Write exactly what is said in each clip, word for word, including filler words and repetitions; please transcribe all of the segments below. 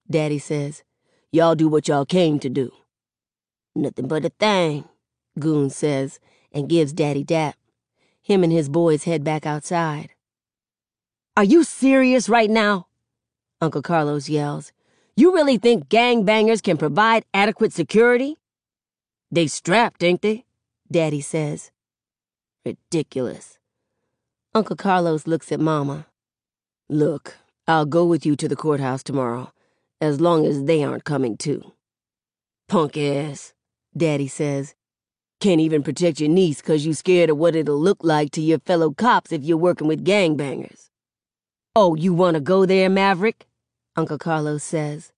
Daddy says. Y'all do what y'all came to do. Nothing but a thing, Goon says, and gives Daddy dap. Him and his boys head back outside. Are you serious right now? Uncle Carlos yells. You really think gangbangers can provide adequate security? They strapped, ain't they? Daddy says. Ridiculous. Uncle Carlos looks at Mama. Look, I'll go with you to the courthouse tomorrow, as long as they aren't coming too. Punk ass, Daddy says. Can't even protect your niece 'cause you scared of what it'll look like to your fellow cops if you're working with gangbangers. Oh, you want to go there, Maverick? Uncle Carlos says.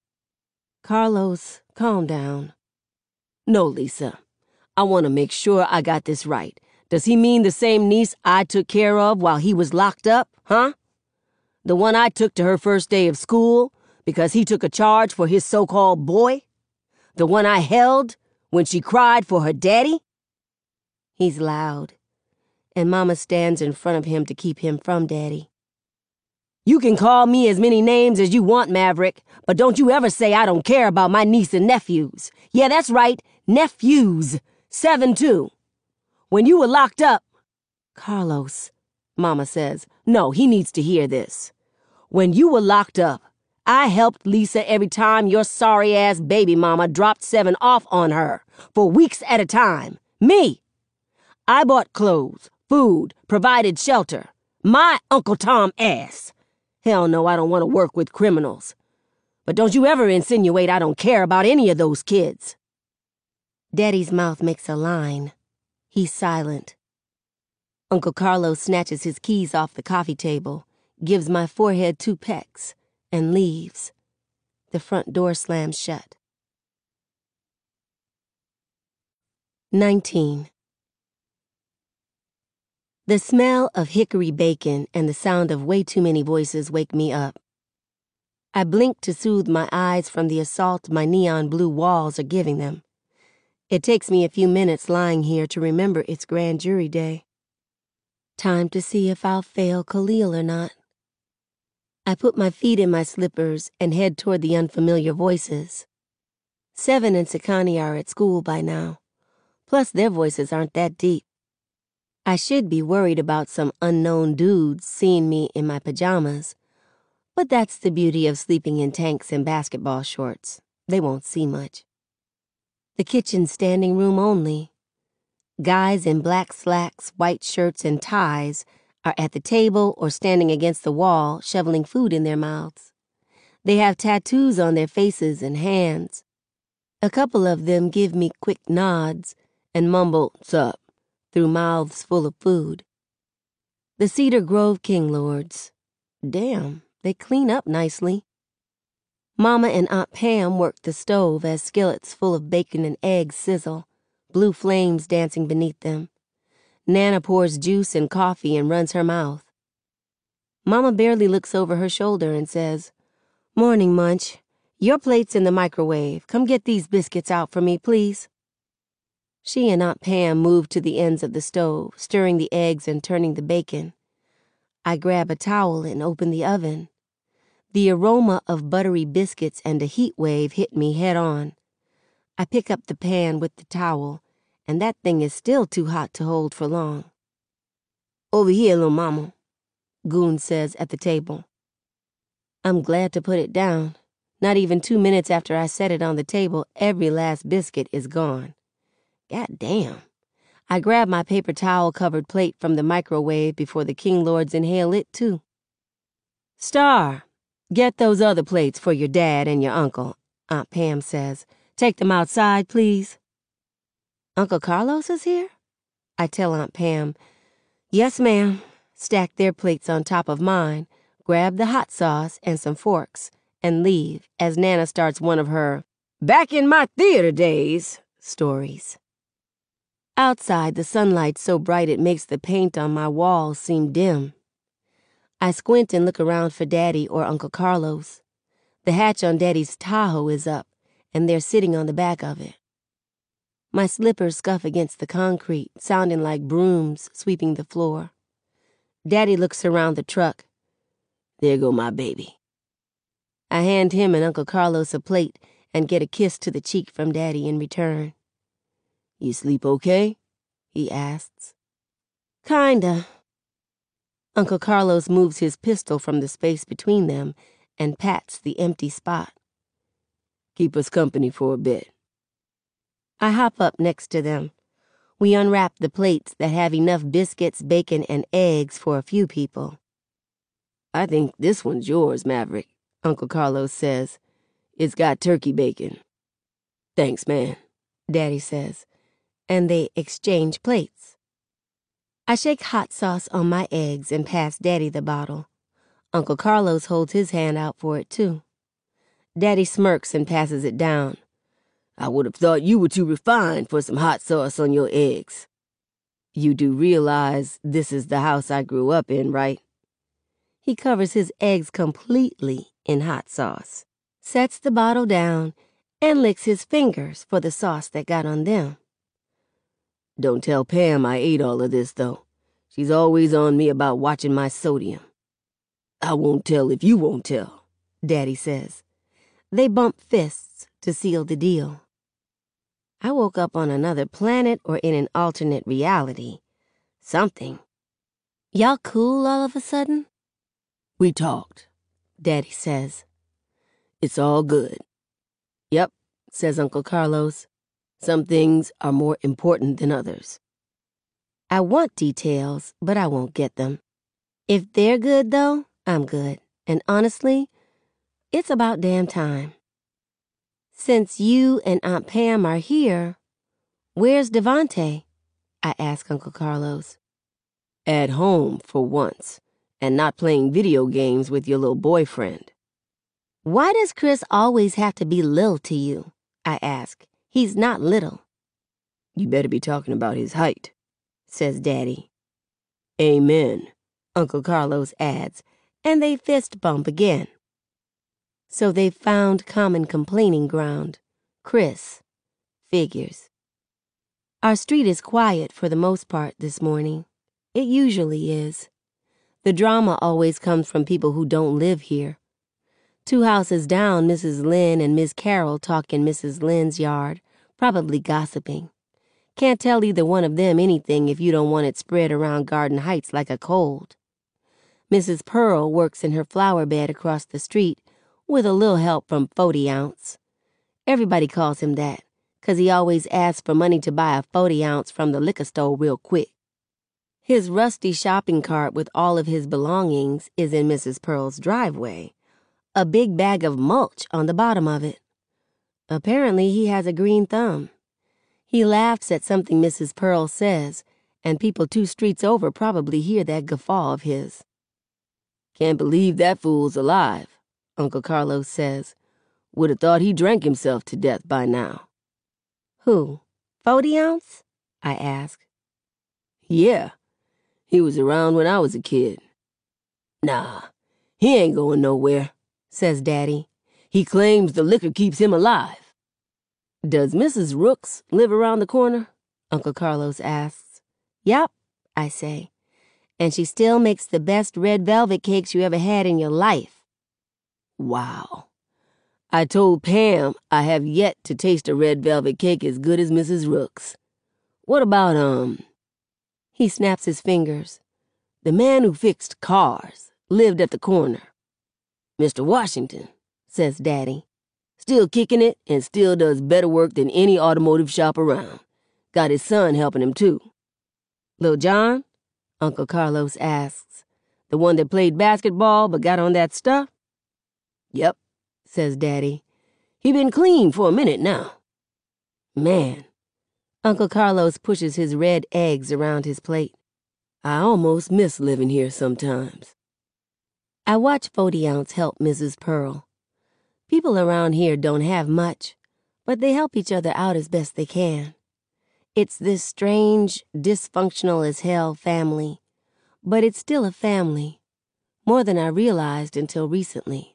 Carlos, calm down. No, Lisa. I want to make sure I got this right. Does he mean the same niece I took care of while he was locked up, huh? The one I took to her first day of school because he took a charge for his so-called boy? The one I held when she cried for her daddy? He's loud, and Mama stands in front of him to keep him from Daddy. You can call me as many names as you want, Maverick, but don't you ever say I don't care about my niece and nephews. Yeah, that's right, nephews. Seven, too. When you were locked up... Carlos, Mama says. No, he needs to hear this. When you were locked up, I helped Lisa every time your sorry-ass baby mama dropped Seven off on her, for weeks at a time. Me! I bought clothes, food, provided shelter. My Uncle Tom ass. Hell no, I don't want to work with criminals. But don't you ever insinuate I don't care about any of those kids. Daddy's mouth makes a line. He's silent. Uncle Carlos snatches his keys off the coffee table, gives my forehead two pecks, and leaves. The front door slams shut. nineteen. The smell of hickory bacon and the sound of way too many voices wake me up. I blink to soothe my eyes from the assault my neon blue walls are giving them. It takes me a few minutes lying here to remember it's grand jury day. Time to see if I'll fail Khalil or not. I put my feet in my slippers and head toward the unfamiliar voices. Seven and Sakani are at school by now. Plus, their voices aren't that deep. I should be worried about some unknown dudes seeing me in my pajamas, but that's the beauty of sleeping in tanks and basketball shorts. They won't see much. The kitchen's standing room only. Guys in black slacks, white shirts, and ties are at the table or standing against the wall, shoveling food in their mouths. They have tattoos on their faces and hands. A couple of them give me quick nods and mumble, "Sup?" through mouths full of food. The Cedar Grove King Lords. Damn, they clean up nicely. Mama and Aunt Pam work the stove as skillets full of bacon and eggs sizzle, blue flames dancing beneath them. Nana pours juice and coffee and runs her mouth. Mama barely looks over her shoulder and says, "Morning, Munch. Your plate's in the microwave. Come get these biscuits out for me, please." She and Aunt Pam move to the ends of the stove, stirring the eggs and turning the bacon. I grab a towel and open the oven. The aroma of buttery biscuits and a heat wave hit me head on. I pick up the pan with the towel, and that thing is still too hot to hold for long. "Over here, little mama," Goon says at the table. I'm glad to put it down. Not even two minutes after I set it on the table, every last biscuit is gone. God damn. I grab my paper towel-covered plate from the microwave before the King Lords inhale it, too. "Star, get those other plates for your dad and your uncle," Aunt Pam says. "Take them outside, please." "Uncle Carlos is here?" I tell Aunt Pam. "Yes, ma'am." Stack their plates on top of mine, grab the hot sauce and some forks, and leave as Nana starts one of her "back in my theater days" stories. Outside, the sunlight's so bright it makes the paint on my walls seem dim. I squint and look around for Daddy or Uncle Carlos. The hatch on Daddy's Tahoe is up, and they're sitting on the back of it. My slippers scuff against the concrete, sounding like brooms sweeping the floor. Daddy looks around the truck. "There go my baby." I hand him and Uncle Carlos a plate and get a kiss to the cheek from Daddy in return. "You sleep okay?" he asks. "Kinda." Uncle Carlos moves his pistol from the space between them and pats the empty spot. "Keep us company for a bit." I hop up next to them. We unwrap the plates that have enough biscuits, bacon, and eggs for a few people. "I think this one's yours, Maverick," Uncle Carlos says. "It's got turkey bacon." "Thanks, man," Daddy says, and they exchange plates. I shake hot sauce on my eggs and pass Daddy the bottle. Uncle Carlos holds his hand out for it, too. Daddy smirks and passes it down. "I would have thought you were too refined for some hot sauce on your eggs. You do realize this is the house I grew up in, right?" He covers his eggs completely in hot sauce, sets the bottle down, and licks his fingers for the sauce that got on them. "Don't tell Pam I ate all of this, though. She's always on me about watching my sodium." "I won't tell if you won't tell," Daddy says. They bump fists to seal the deal. I woke up on another planet or in an alternate reality. Something. Y'all cool all of a sudden? "We talked," Daddy says. "It's all good." "Yep," says Uncle Carlos. "Some things are more important than others." I want details, but I won't get them. If they're good, though, I'm good. And honestly, it's about damn time. Since you and Aunt Pam are here, where's Devante? I ask Uncle Carlos. "At home, for once, and not playing video games with your little boyfriend." Why does Chris always have to be little to you? I ask. He's not little. "You better be talking about his height," says Daddy. "Amen," Uncle Carlos adds, and they fist bump again. So they've found common complaining ground. Chris. Figures. Our street is quiet for the most part this morning. It usually is. The drama always comes from people who don't live here. Two houses down, Missus Lynn and Miss Carroll talk in Missus Lynn's yard, probably gossiping. Can't tell either one of them anything if you don't want it spread around Garden Heights like a cold. Missus Pearl works in her flower bed across the street with a little help from forty ounce. Everybody calls him that, 'cause he always asks for money to buy a forty ounce from the liquor store real quick. His rusty shopping cart with all of his belongings is in Missus Pearl's driveway, a big bag of mulch on the bottom of it. Apparently he has a green thumb. He laughs at something Missus Pearl says, and people two streets over probably hear that guffaw of his. "Can't believe that fool's alive," Uncle Carlos says. "Would have thought he drank himself to death by now." Who? forty ounce? I ask. "Yeah, he was around when I was a kid." "Nah, he ain't going nowhere," says Daddy. "He claims the liquor keeps him alive." "Does Missus Rooks live around the corner?" Uncle Carlos asks. "Yup," I say. "And she still makes the best red velvet cakes you ever had in your life." Wow. "I told Pam I have yet to taste a red velvet cake as good as Missus Rooks. What about, um..." He snaps his fingers. "The man who fixed cars lived at the corner. Mister Washington," says Daddy. "Still kicking it and still does better work than any automotive shop around. Got his son helping him, too." "Lil John?" Uncle Carlos asks. "The one that played basketball but got on that stuff?" "Yep," says Daddy. "He been clean for a minute now." Man. Uncle Carlos pushes his red eggs around his plate. "I almost miss living here sometimes." I watch forty ounce help Missus Pearl. People around here don't have much, but they help each other out as best they can. It's this strange, dysfunctional as hell family, but it's still a family, more than I realized until recently.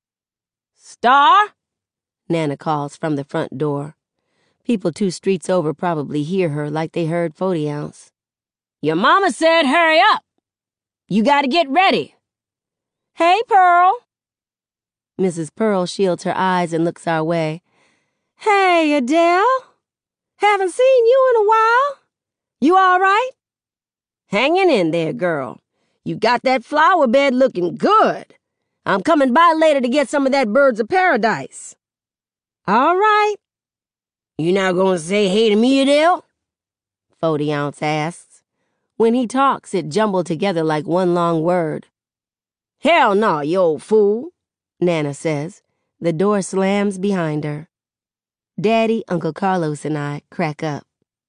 "Star?" Nana calls from the front door. People two streets over probably hear her like they heard forty ounce. "Your mama said hurry up. You gotta get ready." "Hey, Pearl." Missus Pearl shields her eyes and looks our way. Hey, Adele. Haven't seen you in a while. You all right? Hanging in there, girl. You got that flower bed looking good. I'm coming by later to get some of that Birds of Paradise. All right. You not gonna say hey to me, Adele? Forty ounce asks. When he talks, it jumbled together like one long word. Hell no, you old fool, Nana says. The door slams behind her. Daddy, Uncle Carlos, and I crack up.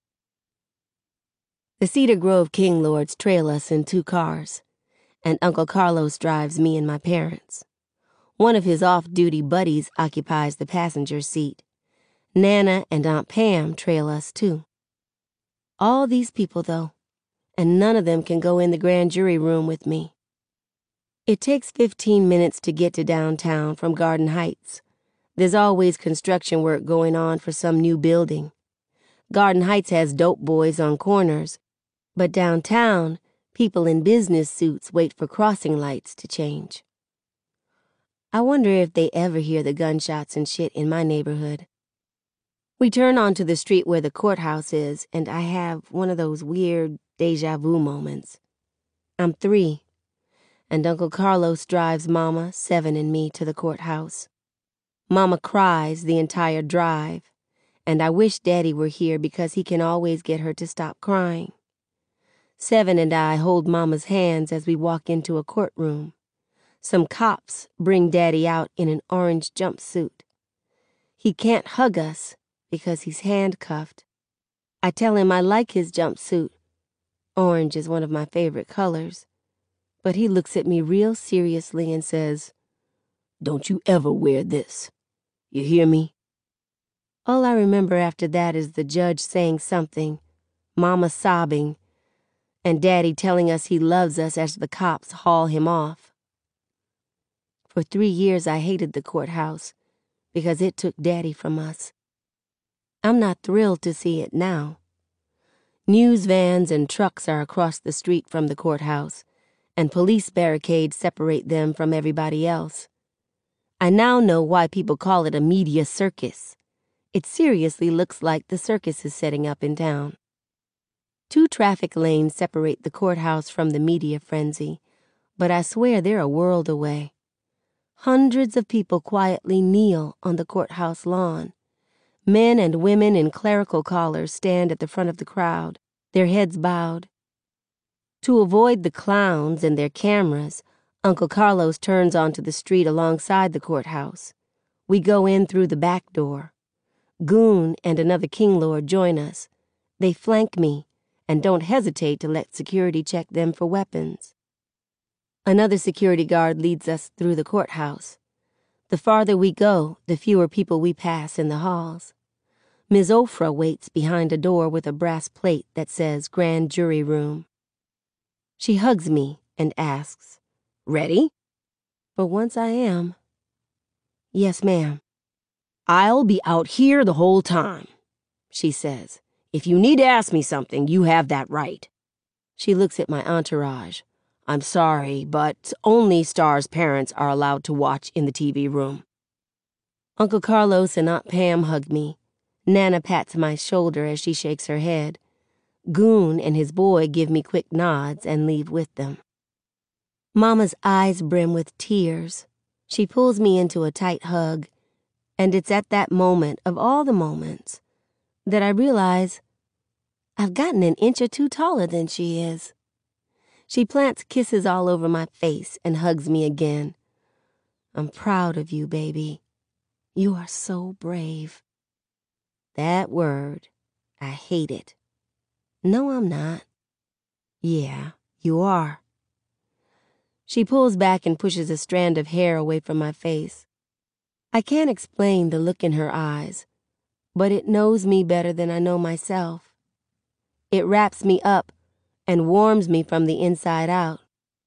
The Cedar Grove King Lords trail us in two cars, and Uncle Carlos drives me and my parents. One of his off-duty buddies occupies the passenger seat. Nana and Aunt Pam trail us too. All these people, though, and none of them can go in the grand jury room with me. It takes fifteen minutes to get to downtown from Garden Heights. There's always construction work going on for some new building. Garden Heights has dope boys on corners, but downtown, people in business suits wait for crossing lights to change. I wonder if they ever hear the gunshots and shit in my neighborhood. We turn onto the street where the courthouse is, and I have one of those weird deja vu moments. I'm three, and Uncle Carlos drives Mama, Seven, and me to the courthouse. Mama cries the entire drive, and I wish Daddy were here because he can always get her to stop crying. Seven and I hold Mama's hands as we walk into a courtroom. Some cops bring Daddy out in an orange jumpsuit. He can't hug us because he's handcuffed. I tell him I like his jumpsuit. Orange is one of my favorite colors. But he looks at me real seriously and says, "Don't you ever wear this. You hear me?" All I remember after that is the judge saying something, Mama sobbing, and Daddy telling us he loves us as the cops haul him off. For three years I hated the courthouse because it took Daddy from us. I'm not thrilled to see it now. News vans and trucks are across the street from the courthouse, and police barricades separate them from everybody else. I now know why people call it a media circus. It seriously looks like the circus is setting up in town. Two traffic lanes separate the courthouse from the media frenzy, but I swear they're a world away. Hundreds of people quietly kneel on the courthouse lawn. Men and women in clerical collars stand at the front of the crowd, their heads bowed. To avoid the clowns and their cameras, Uncle Carlos turns onto the street alongside the courthouse. We go in through the back door. Goon and another King Lord join us. They flank me and don't hesitate to let security check them for weapons. Another security guard leads us through the courthouse. The farther we go, the fewer people we pass in the halls. Miz Ofra waits behind a door with a brass plate that says Grand Jury Room. She hugs me and asks, "Ready?" For once I am. "Yes, ma'am." "I'll be out here the whole time," she says. "If you need to ask me something, you have that right." She looks at my entourage. "I'm sorry, but only Star's parents are allowed to watch in the T V room." Uncle Carlos and Aunt Pam hug me. Nana pats my shoulder as she shakes her head. Goon and his boy give me quick nods and leave with them. Mama's eyes brim with tears. She pulls me into a tight hug, and it's at that moment, of all the moments, that I realize I've gotten an inch or two taller than she is. She plants kisses all over my face and hugs me again. "I'm proud of you, baby. You are so brave." That word, I hate it. No, I'm not. Yeah, you are. She pulls back and pushes a strand of hair away from my face. I can't explain the look in her eyes, but it knows me better than I know myself. It wraps me up and warms me from the inside out.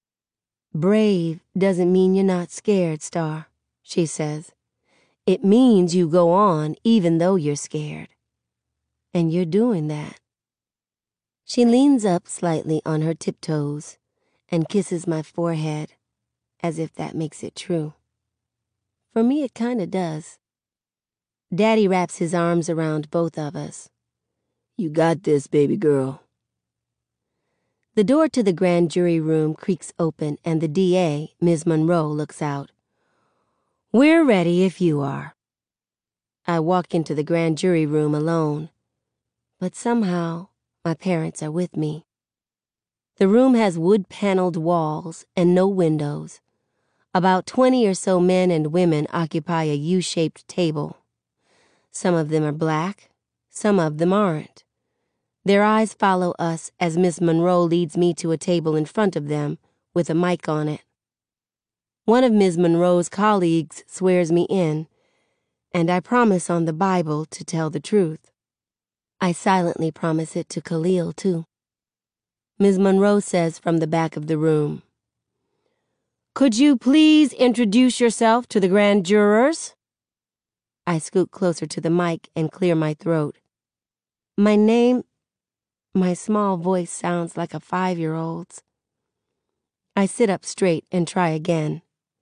"Brave doesn't mean you're not scared, Star," she says. "It means you go on even though you're scared. And you're doing that." She leans up slightly on her tiptoes and kisses my forehead, as if that makes it true. For me, it kinda does. Daddy wraps his arms around both of us. You got this, baby girl. The door to the grand jury room creaks open and the D A, Miz Monroe, looks out. We're ready if you are. I walk into the grand jury room alone, but somehow my parents are with me. The room has wood-paneled walls and no windows. About twenty or so men and women occupy a U-shaped table. Some of them are black, some of them aren't. Their eyes follow us as Miss Monroe leads me to a table in front of them with a mic on it. One of Miz Monroe's colleagues swears me in, and I promise on the Bible to tell the truth. I silently promise it to Khalil, too. Miz Monroe says from the back of the room, Could you please introduce yourself to the grand jurors? I scoot closer to the mic and clear my throat. My name, my small voice sounds like a five-year-old's. I sit up straight and try again.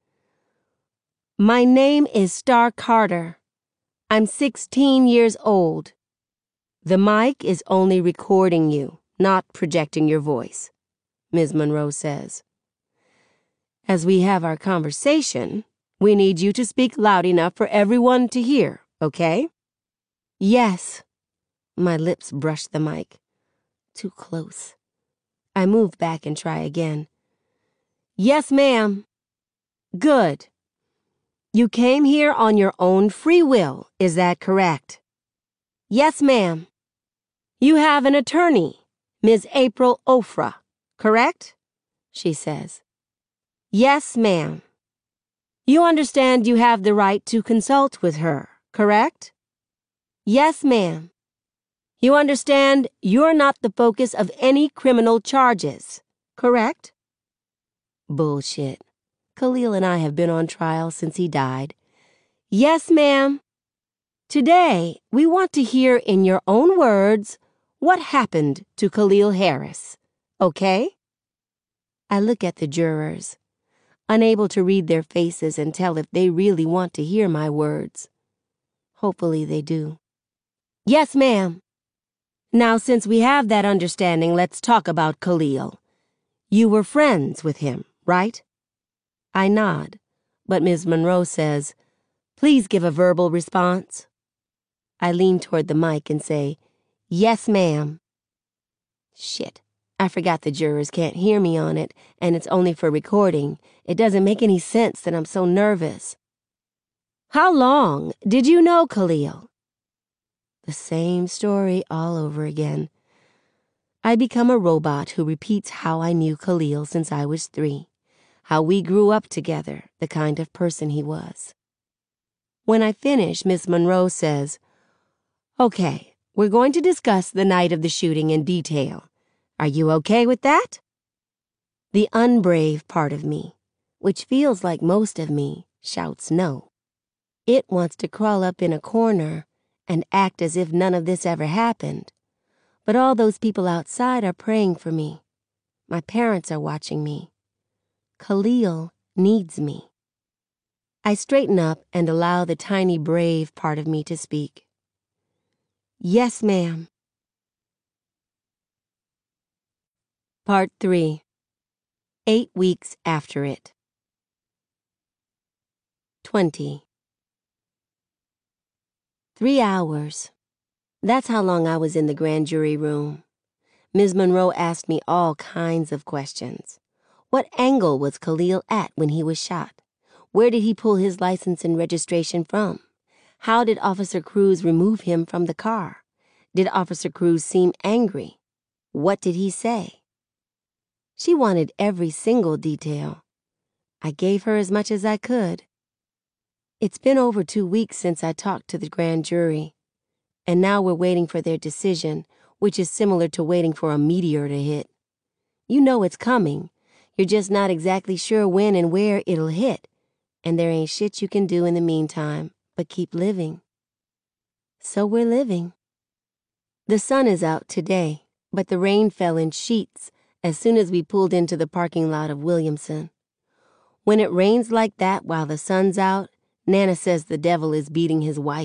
My name is Star Carter. I'm sixteen years old. The mic is only recording you, not projecting your voice, Miz Monroe says. As we have our conversation, we need you to speak loud enough for everyone to hear, okay? Yes. My lips brush the mic. Too close. I move back and try again. Yes, ma'am. Good. You came here on your own free will, is that correct? Yes, ma'am. You have an attorney, Miz April Ofra, correct? She says. Yes, ma'am. You understand you have the right to consult with her, correct? Yes, ma'am. You understand you're not the focus of any criminal charges, correct? Bullshit. Khalil and I have been on trial since he died. Yes, ma'am. Today, we want to hear in your own words what happened to Khalil Harris, okay? I look at the jurors, unable to read their faces and tell if they really want to hear my words. Hopefully they do. Yes, ma'am. Now, since we have that understanding, let's talk about Khalil. You were friends with him, right? I nod, but Miz Monroe says, Please give a verbal response. I lean toward the mic and say, Yes, ma'am. Shit, I forgot the jurors can't hear me on it, and it's only for recording. It doesn't make any sense that I'm so nervous. How long did you know Khalil? The same story all over again. I become a robot who repeats how I knew Khalil since I was three, how we grew up together, the kind of person he was. When I finish, Miss Monroe says, Okay, we're going to discuss the night of the shooting in detail. Are you okay with that? The unbrave part of me, which feels like most of me, shouts no. It wants to crawl up in a corner and act as if none of this ever happened. But all those people outside are praying for me. My parents are watching me. Khalil needs me. I straighten up and allow the tiny brave part of me to speak. Yes, ma'am. Part three. Eight weeks after it. Twenty. Three hours. That's how long I was in the grand jury room. Miz Monroe asked me all kinds of questions. What angle was Khalil at when he was shot? Where did he pull his license and registration from? How did Officer Cruz remove him from the car? Did Officer Cruz seem angry? What did he say? She wanted every single detail. I gave her as much as I could. It's been over two weeks since I talked to the grand jury, and now we're waiting for their decision, which is similar to waiting for a meteor to hit. You know it's coming. You're just not exactly sure when and where it'll hit, and there ain't shit you can do in the meantime but keep living. So we're living. The sun is out today, but the rain fell in sheets as soon as we pulled into the parking lot of Williamson. When it rains like that while the sun's out, Nana says the devil is beating his wife.